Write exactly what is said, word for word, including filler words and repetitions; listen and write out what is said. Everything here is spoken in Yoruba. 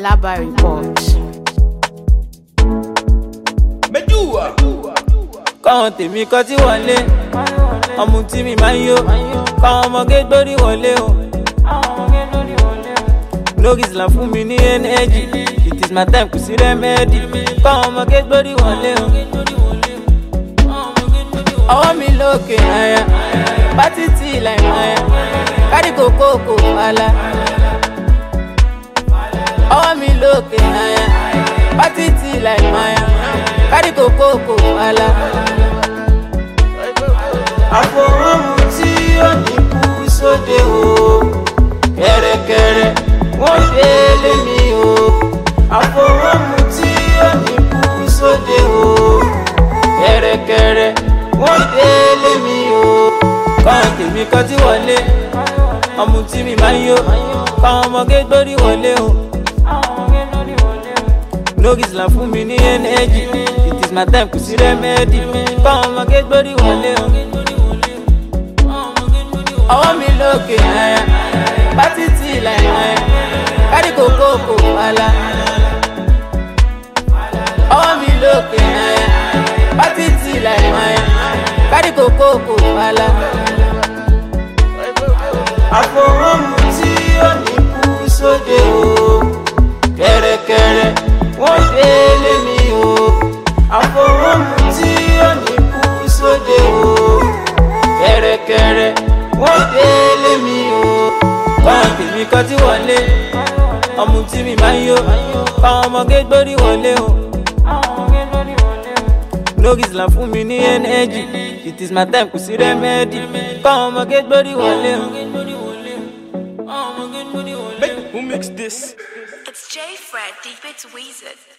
Alaba report. Medua. Káwọn tèmi kọ́ tí wọlé, ọmọ tí mi máa ń yó, káwọn ọmọge gbórí wọlé o. Lórí Islam fún mi ní energy, it is my time kò sí rẹ́mẹ́dì, káwọn ọmọge gbórí wọlé o. Ọwọ́ mi lókè àyà, pátí tí ìlà ìmọ̀ya, kárí kòkó kò wàhálà. Ọwọ́ mi lókè àyà, pátí tí ìlà ìmọ̀ya, kárí kòkó kò wàhálà. Àfọwọ́mù tí ó ní kú sóde o, kẹ̀rẹ̀kẹ̀rẹ̀ wọ́n délé mi o. Àfọwọ́mù tí ó ní kú sóde o, kẹ̀rẹ̀kẹ̀rẹ̀ wọ́n délé mi o. Káwọn tèmi kọ́ tí wọlé, ọmọ tí mi máa ń yó, káwọn ọmọge gbórí wọlé o. Lórí Islam fún mi ní energy, it is my time kò sí rẹ́mẹ́dì, káwọn ọmọge gbórí wọlé o. Ọwọ́ mi lókè àyà, pátí tí ìlà ìmọ̀ya, kárí kòkó kò wàhálà. Ọwọ́ mi lókè àyà, pátí tí ìlà ìmọ̀ya, kárí kòkó kò wàhálà. Àfọwọ́mù tí ó ní kú sóde o, kẹ̀rẹ̀kẹ̀rẹ̀ wọ́n délé mi o. Àfọwọ́mù tí ó ní kú sóde o, kẹ̀rẹ̀kẹ̀rẹ̀ wọ́n délé mi o. Káwọn tèmi kọ́ tí wọlé, ọmọ tí mi máa ń yó, káwọn ọmọge gbórí wọlé o. Lórí Islam fún mi ní energy, it is my time kò sí rẹ́mẹ́dì, káwọn ọmọge gbórí wọlé o. Who mixed this? It's J Fred, Deep It's Weezer.